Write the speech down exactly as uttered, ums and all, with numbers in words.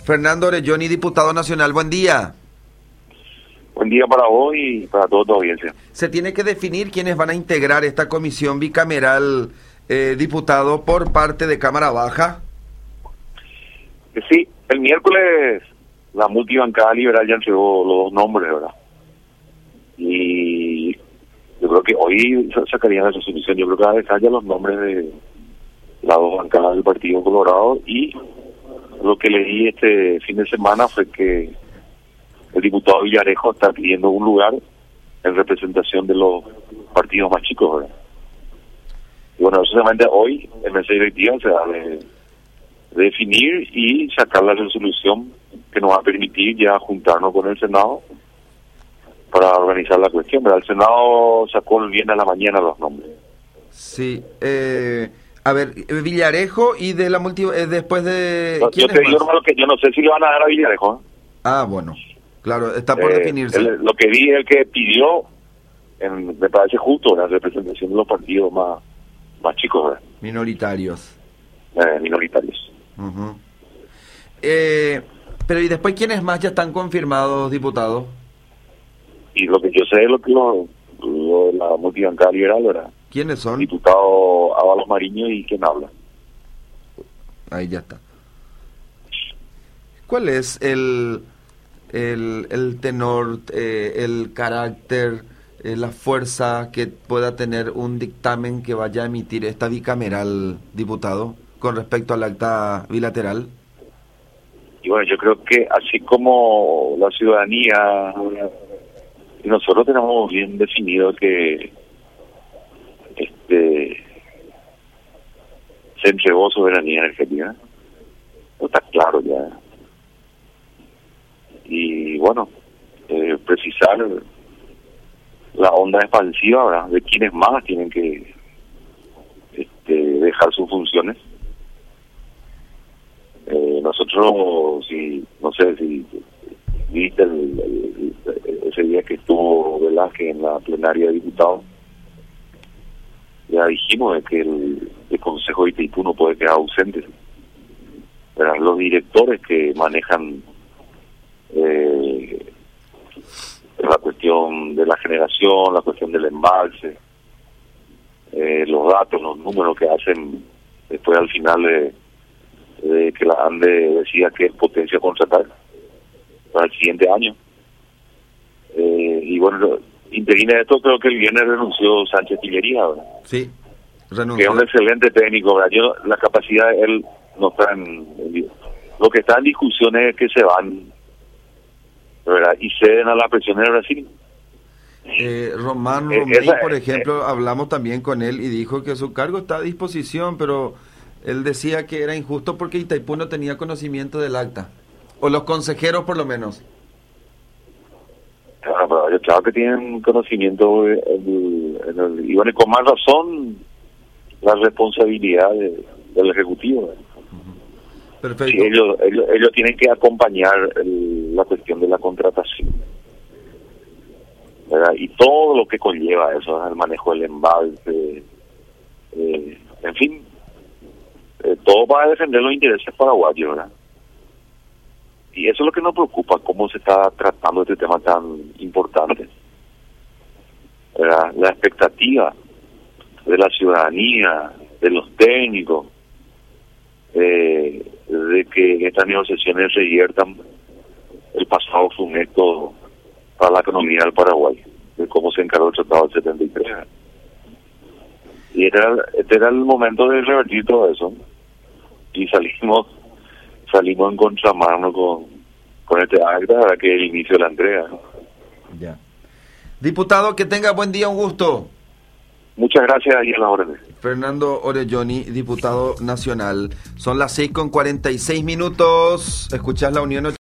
Fernando Orelloni, diputado nacional, buen día. Buen día para vos y para toda tu audiencia. Se tiene que definir quiénes van a integrar esta comisión bicameral, eh, diputado, por parte de Cámara Baja. Sí, el miércoles la multibancada liberal ya entregó los dos nombres, ¿verdad? Y yo creo que hoy sacarían la resolución. Yo creo que va a dejar ya los nombres de las dos bancadas del Partido Colorado, y lo que leí este fin de semana fue que el diputado Villarejo está pidiendo un lugar en representación de los partidos más chicos, ¿verdad? Y bueno, solamente hoy en mesa directiva se va a de, de definir y sacar la resolución que nos va a permitir ya juntarnos con el Senado para organizar la cuestión. ¿Verdad? El Senado sacó el viernes a la mañana los nombres. Sí, eh, a ver, Villarejo y de la multi, eh, después de... No, yo te digo, hermano, que yo no sé si le van a dar a Villarejo, ¿eh? Ah, bueno, claro, está por eh, definirse. El, lo que vi es el que pidió, en, me parece justo, la representación de los partidos más más chicos, ¿verdad? Minoritarios. Eh, minoritarios. Uh-huh. eh, pero ¿y después quiénes más ya están confirmados, diputados? Y lo que yo sé es lo que lo, lo de la multibancada liberal, ¿verdad? ¿Quiénes son? Diputado Ábalos Mariño y quien habla. Ahí ya está. ¿Cuál es el el, el tenor, eh, el carácter, eh, la fuerza que pueda tener un dictamen que vaya a emitir esta bicameral, diputado, con respecto al acta bilateral? Y bueno, yo creo que así como la ciudadanía, y nosotros tenemos bien definido que este se entregó soberanía energética, no está claro ya. Y bueno, eh, precisar la onda expansiva, ¿verdad?, de quienes más tienen que este, dejar sus funciones. Eh, nosotros, si no sé si viste el, el, el, ese día que estuvo Velázquez en la plenaria de diputados, ya dijimos de que el, el Consejo de Itaipú no puede quedar ausente. ¿Verdad? Los directores que manejan eh, la cuestión de la generación, la cuestión del embalse, eh, los datos, los números que hacen después al final de, de que la ANDE decía que es potencia contratar para el siguiente año. Eh, y bueno, interviene esto, creo que el viernes renunció Sánchez Tillería, ¿verdad? Sí, renunció. Que es un excelente técnico, ¿verdad? Yo, la capacidad de él no está en... Lo que está en discusión es que se van, ¿verdad?, y ceden a la presión de Brasil. Eh, Román Eh, Romey, esa- por eh, ejemplo, hablamos también con él y dijo que su cargo está a disposición, pero él decía que era injusto porque Itaipú no tenía conocimiento del acta, o los consejeros por lo menos. Claro, pero yo claro que tienen conocimiento en el, en el- y bueno, y con más razón la responsabilidad de- del Ejecutivo, ¿verdad? Perfecto. Sí, ellos, ellos ellos tienen que acompañar el- la cuestión de la contratación, ¿verdad? Y todo lo que conlleva eso, ¿verdad? El manejo del embalse, eh, en fin, eh, todo para defender los intereses paraguayos, ¿verdad? Y eso es lo que nos preocupa, cómo se está tratando este tema tan importante, ¿verdad? La expectativa de la ciudadanía, de los técnicos, eh, de que estas negociaciones reviertan el pasado funesto para la economía del Paraguay, de cómo se encargó el Tratado del setenta y tres. Y era, este era el momento de revertir todo eso. Y salimos salimos en contramano con, con este acta, para que es el inicio de la entrega, ¿no? Ya. Diputado, que tenga buen día, un gusto. Muchas gracias y a las órdenes. Fernando Orelloni, diputado nacional. Son las seis con cuarenta y seis minutos. Escuchás la Unión